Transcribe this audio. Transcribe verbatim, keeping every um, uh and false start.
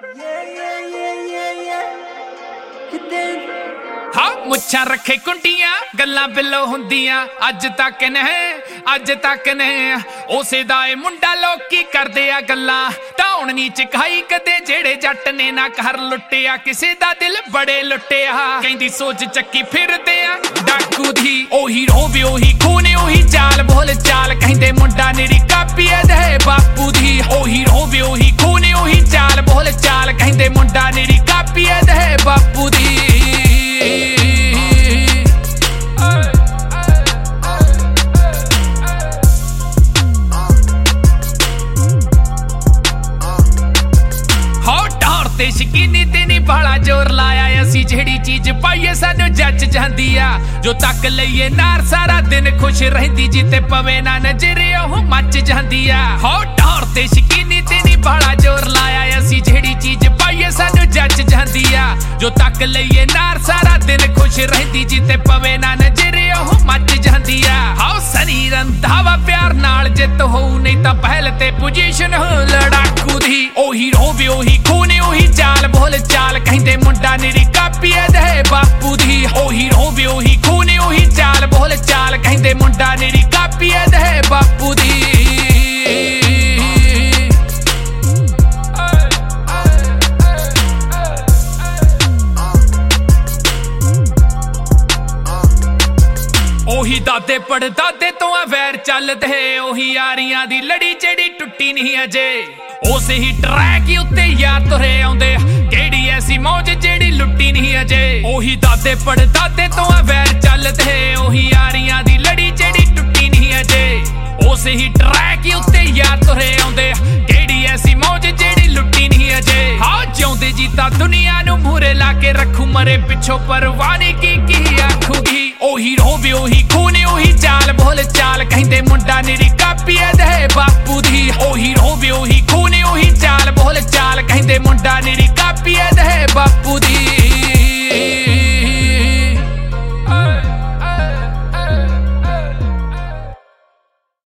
हाँ मुच्छां रखे कुंडियां गल्लां बिल्लो हुंदियां अज तक ने अज तक ने उसे दा ए मुंडा लोग की करदे आ गल्लां ताउण नी चखाई कदे जेड़े जट ने ना घर लुट्टिया किसे दा दिल बड़े लुट्टिया कहंदी सोच चक्की फिरदे आ डाकू दी ओही रोवे ओही खूने ओही चाल बोल चाल कहंदे मुंडा निरी कापी दे बापू दी ओही रोवे ओही खूने ओही चाल बोल चाल कहंदे मुंडा निरी कापी दे बापू दी शकीनी ते नहीं बाला जोर लाया असी जेड़ी चीज पाइए सानू जच जांदी आ जो तक लईए नार सारा दिन खुश रहंदी जिते पवे ना नजरे ओह मच जांदी आ हो डोर ते शकीनी ते नहीं बाला जोर लाया असी जेड़ी चीज पाइए सानू जच जांदी आ जो तक लईए नार सारा दिन खुश रहंदी जिते पवे ना नजरे ओह मच जांदी आ हाओ सनी रंधावा प्यार नाल जित हो नहीं तां पहल ते पोजीशन हो लड़ाकू दी ओही रोवे ओही खूने ओही चाल बोल चाल कहंदे मुंडा निरी कापी दे बापू दी ओही रोवे ओही खूने ओही चाल बोल चाल कहंदे मुंडा निरी कापी दे बापू दी ओही दादे पड़दादे तो वैर चलदे ओही यारियां दी लड़ी जेड़ी टुट्टी नहीं अजे उसे ही ट्रैक उत्ते यार तुरे आउंदे केड़ी ऐसी मौज जेड़ी लुट्टी नहीं अजे ओही दादे पड़दादे तो वैर चलदे ओही यारियां दी लड़ी जेड़ी टुट्टी नहीं अजे उसे ही ट्रैक उत्ते यार तुरे आउंदे केड़ी ऐसी मौज जेड़ी लुट्टी नहीं अजे हाँ जिउंदे जीता दुनिया नू मूरे ला के रखू मरे पिछो परवानी की की आखूगी ओही रोवे ओही खूने ओही चाल बोल चाल कहंदे मुंडा निरी कापी दे बापू दी ओही रोवे ओही खूने ओही चाल बोल चाल कहंदे मुंडा निरी कापी दे